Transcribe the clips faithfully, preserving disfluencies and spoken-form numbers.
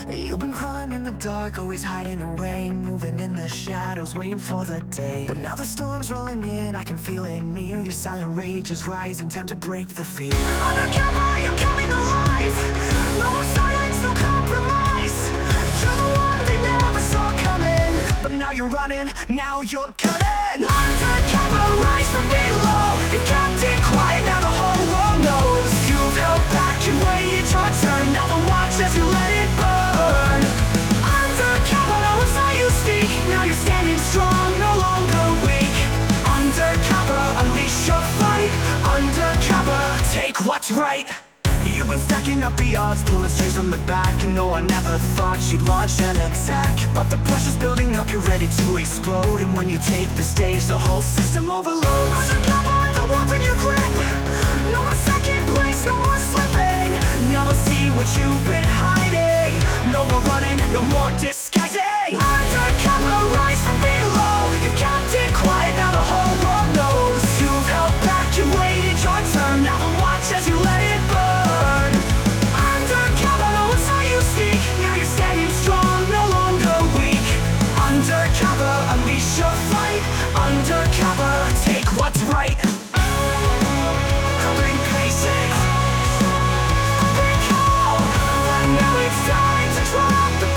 You've been crawling in the dark, always hiding away, moving in the shadows, waiting for the day. But now the storm's rolling in, I can feel it near. Your silent rage is rising, time to break the fear. Undercover, you're coming alive. No more silence, no compromise. You're the one they never saw coming, but now you're running, now you're cutting. Undercover, rise from below. You kept it quiet, now the whole world knows. You've held back and waited your turn. Now the watch as you let it burn. Undercover, no one saw you speak. Now you're standing strong, no longer weak. Undercover, unleash your fight. Undercover, take what's right. You've been stacking up the odds, pulling strings from the back. And no one ever thought you'd launch an attack, but the pressure's building up, you're ready to explode. And when you take the stage, the whole system overloads. Undercover, the one in your grip. No more second place, no more slipping. Now let's see what you've been hiding. No more running, no more disguising. Undercover, rise from below. You kept it quiet, now the whole world knows. You've held back, you waited your turn. Now watch as you let it burn. Undercover, no one saw you speak. Now you're standing strong, no longer weak. Undercover, unleash your fight. Undercover, take what's right. Coming basic. Big call. Now it's time to drop the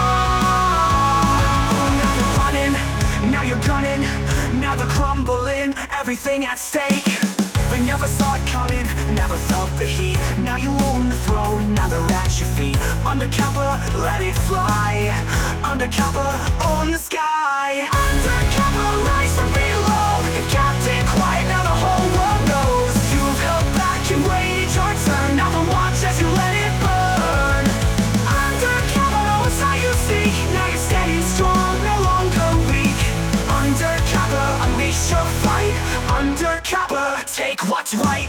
bomb. Now you're running, now you're gunning, now they're crumbling, everything at stake. They never saw it coming, never felt the heat. Now you own the throne, now they're at your feet. Undercover, let it fly. Undercover, own the sky. Undercover, rise from below. You kept it quiet, now the whole world knows. You've held back and waited your turn. Now the watch as you let it burn. Undercover, no one saw you speak. Now you're standing strong, no longer weak. Undercover, unleash your fight. Undercover, take what's right.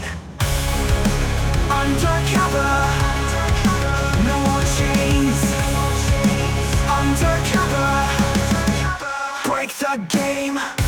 Undercover, no more chains. Undercover, break the game.